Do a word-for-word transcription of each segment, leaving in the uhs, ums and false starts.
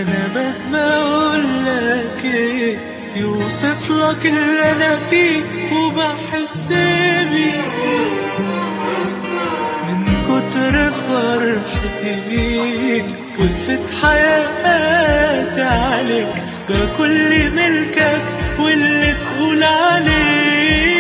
انا مهما اقولك ايه يوصف لك اللي انا فيه وبحس بيه من كتر فرحتي بيك وقفت حياتي عليك بكل ملكك واللي تقول عليه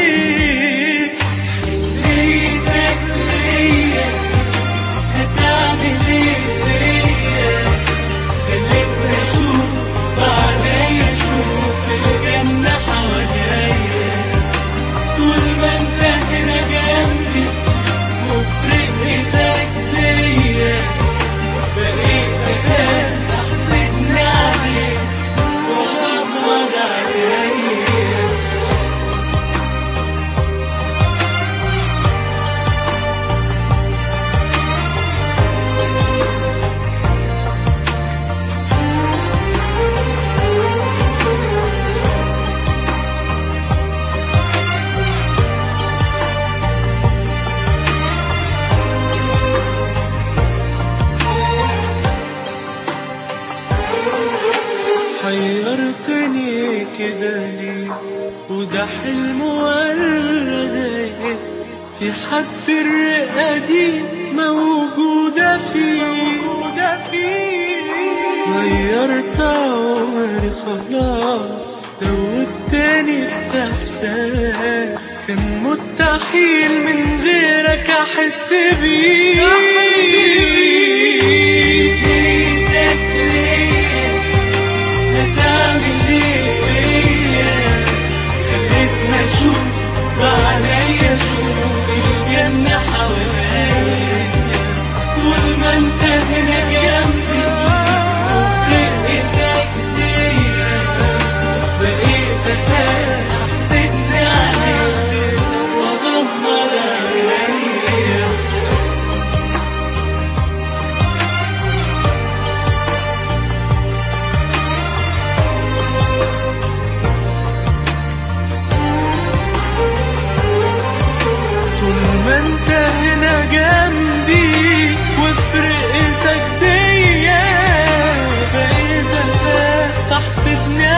ايدك ليا هتعمل ايه فيا خليتني اشوف بعديا اشوف الجنة حواليا طول ما انت هنا جنبي وفي ايدك ليا بقيت اخاف احسدني عليك واغمض عينيا حيرتني كده ليه وده حلم ولا ده ايه في حد الرئة دي موجودة فيه غيرت عمري خلاص دوبتني في احساس كان مستحيل من غيرك احس بيه هتعمل ايه فيا خليتني اشوف بعينيا اشوف الجنة حواليا طول ما انت هنا جنبي وفي ايدك ليا بقيت اخاف احسدني عليك واغمض عينيا ما انت هنا جنبي وفرقتك دي بقيت اخاف احسدني